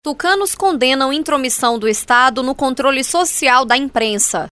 Tucanos condenam intromissão do Estado no controle social da imprensa.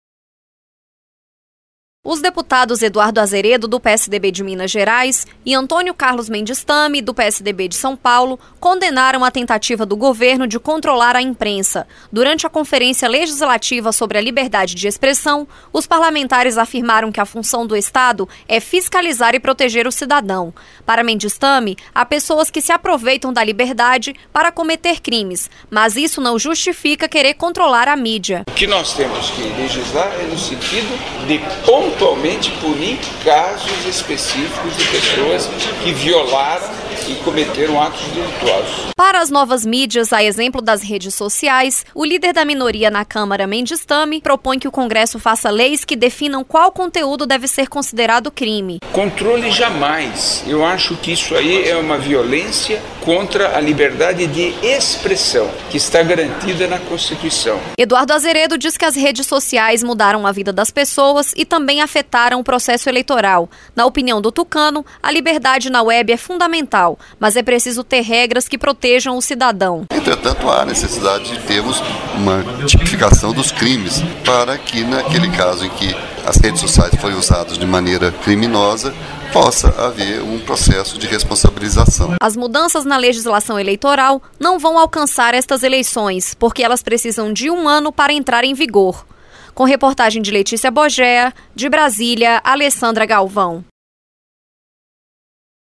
Os deputados Eduardo Azeredo, do PSDB de Minas Gerais, e Antônio Carlos Mendistami, do PSDB de São Paulo, condenaram a tentativa do governo de controlar a imprensa. Durante a Conferência Legislativa sobre a Liberdade de Expressão, os parlamentares afirmaram que a função do Estado é fiscalizar e proteger o cidadão. Para Mendistami, há pessoas que se aproveitam da liberdade para cometer crimes, mas isso não justifica querer controlar a mídia. O que nós temos que legislar é no sentido de pontualmente punir casos específicos de pessoas que violaram e cometeram atos delituosos. Para as novas mídias, a exemplo das redes sociais, o líder da minoria na Câmara, Mendistami, propõe que o Congresso faça leis que definam qual conteúdo deve ser considerado crime. Controle jamais. Eu acho que isso aí é uma violência contra a liberdade de expressão, que está garantida na Constituição. Eduardo Azeredo diz que as redes sociais mudaram a vida das pessoas e também afetaram o processo eleitoral. Na opinião do tucano, a liberdade na web é fundamental, mas é preciso ter regras que protejam o cidadão. Entretanto, há necessidade de termos uma tipificação dos crimes para que, naquele caso em que as redes sociais forem usadas de maneira criminosa, possa haver um processo de responsabilização. As mudanças na legislação eleitoral não vão alcançar estas eleições, porque elas precisam de 1 ano para entrar em vigor. Com reportagem de Letícia Bogea, de Brasília, Alessandra Galvão.